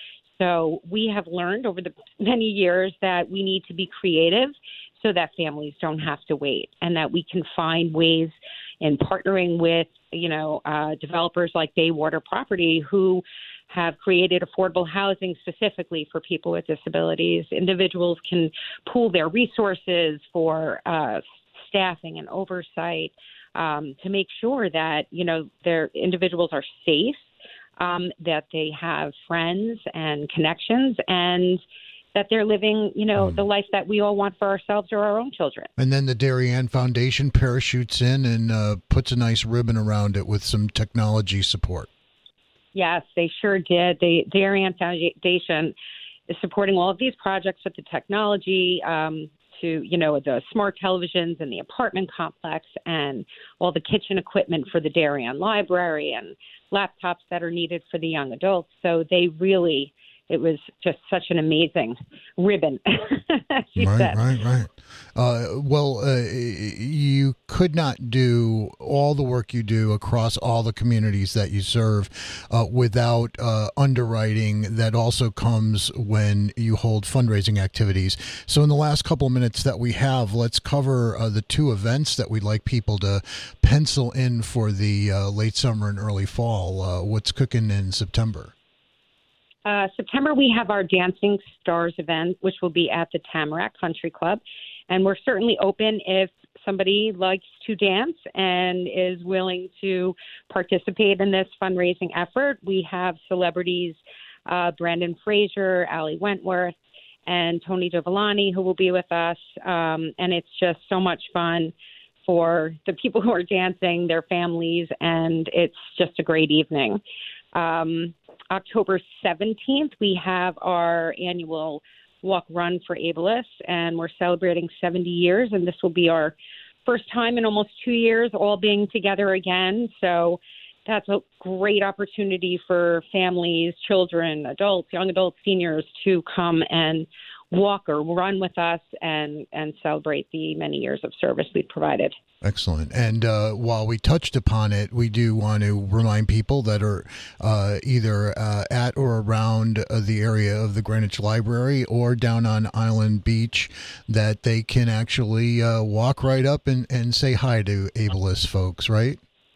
So we have learned over the many years that we need to be creative so that families don't have to wait, and that we can find ways in partnering with, you know, uh, developers like Baywater Property who have created affordable housing specifically for people with disabilities. Individuals can pool their resources for uh, staffing and oversight um, to make sure that, you know, their individuals are safe, Um, that they have friends and connections, and that they're living, you know, mm. the life that we all want for ourselves or our own children. And then the Darien Foundation parachutes in and uh, puts a nice ribbon around it with some technology support. Yes, they sure did. The Darien Foundation is supporting all of these projects with the technology um, to, you know, the smart televisions in the apartment complex and all the kitchen equipment for the Darien Library and laptops that are needed for the young adults. So they really, it was just such an amazing ribbon. She right, said. right, right. Uh, well, uh, you could not do all the work you do across all the communities that you serve uh, without uh, underwriting that also comes when you hold fundraising activities. So in the last couple of minutes that we have, let's cover uh, the two events that we'd like people to pencil in for the uh, late summer and early fall. Uh, what's cooking in September? Uh, September, we have our Dancing Stars event, which will be at the Tamarack Country Club. And we're certainly open if somebody likes to dance and is willing to participate in this fundraising effort. We have celebrities, uh, Brandon Fraser, Ali Wentworth, and Tony Dovolani, who will be with us. Um, and it's just so much fun for the people who are dancing, their families, and it's just a great evening. Um, October seventeenth, we have our annual Walk Run for Ableist, and we're celebrating seventy years, and this will be our first time in almost two years all being together again. So that's a great opportunity for families, children, adults, young adults, seniors to come and walk or run with us and, and celebrate the many years of service we've provided. Excellent. And uh, while we touched upon it, we do want to remind people that are uh, either uh, at or around uh, the area of the Greenwich Library or down on Island Beach that they can actually uh, walk right up and, and say hi to Ableist folks, right?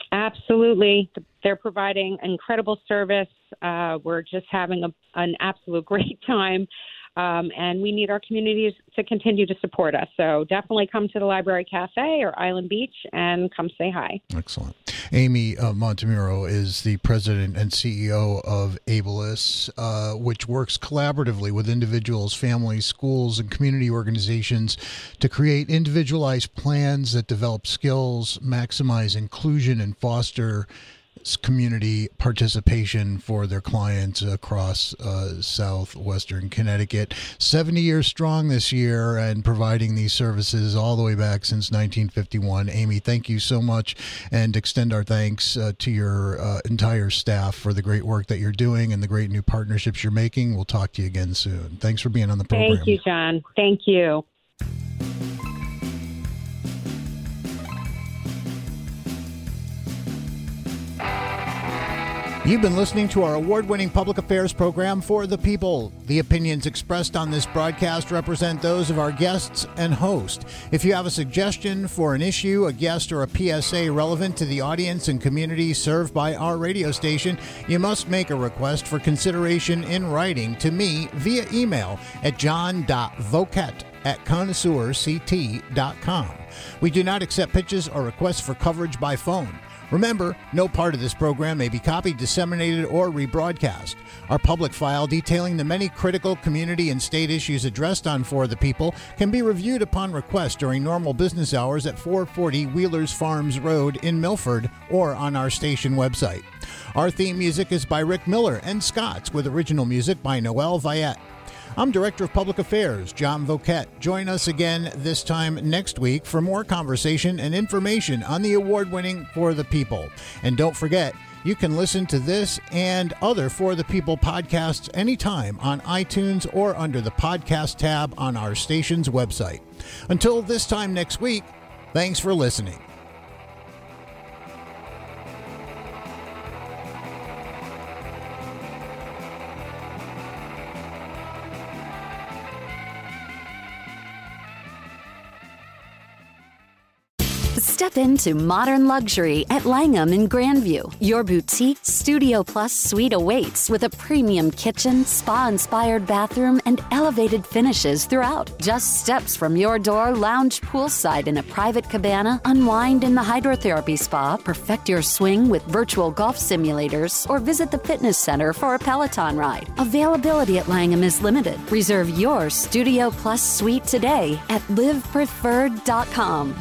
Absolutely. They're providing incredible service. Uh, we're just having a, an absolute great time. Um, and we need our communities to continue to support us. So definitely come to the Library Cafe or Island Beach and come say hi. Excellent. Amy uh, Montemuro is the president and C E O of Ableist, uh, which works collaboratively with individuals, families, schools, and community organizations to create individualized plans that develop skills, maximize inclusion, and foster community participation for their clients across uh, southwestern Connecticut. seventy years strong this year and providing these services all the way back since nineteen fifty-one. Amy, thank you so much, and extend our thanks uh, to your uh, entire staff for the great work that you're doing and the great new partnerships you're making. We'll talk to you again soon. Thanks for being on the program. Thank you, John. Thank you. You've been listening to our award-winning public affairs program, For the People. The opinions expressed on this broadcast represent those of our guests and host. If you have a suggestion for an issue, a guest, or a P S A relevant to the audience and community served by our radio station, you must make a request for consideration in writing to me via email at john dot voket at connoisseur c t dot com. We do not accept pitches or requests for coverage by phone. Remember, no part of this program may be copied, disseminated, or rebroadcast. Our public file detailing the many critical community and state issues addressed on For the People can be reviewed upon request during normal business hours at four forty Wheelers Farms Road in Milford or on our station website. Our theme music is by Rick Miller and Scott's, with original music by Noel Viette. I'm Director of Public Affairs, John Voket. Join us again this time next week for more conversation and information on the award-winning For the People. And don't forget, you can listen to this and other For the People podcasts anytime on iTunes or under the podcast tab on our station's website. Until this time next week, thanks for listening. Step into modern luxury at Langham in Grandview. Your boutique Studio Plus suite awaits with a premium kitchen, spa-inspired bathroom, and elevated finishes throughout. Just steps from your door, lounge poolside in a private cabana, unwind in the hydrotherapy spa, perfect your swing with virtual golf simulators, or visit the fitness center for a Peloton ride. Availability at Langham is limited. Reserve your Studio Plus suite today at live preferred dot com.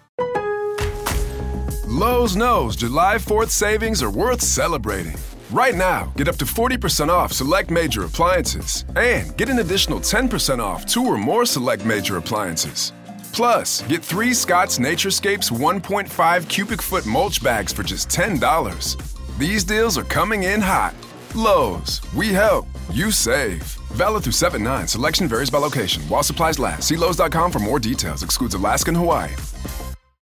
Lowe's knows July fourth savings are worth celebrating. Right now, get up to forty percent off select major appliances and get an additional ten percent off two or more select major appliances. Plus, get three Scott's Naturescapes one point five cubic foot mulch bags for just ten dollars. These deals are coming in hot. Lowe's, we help, you save. Valid through seven nine. Selection varies by location. While supplies last. See Lowe's dot com for more details. Excludes Alaska and Hawaii.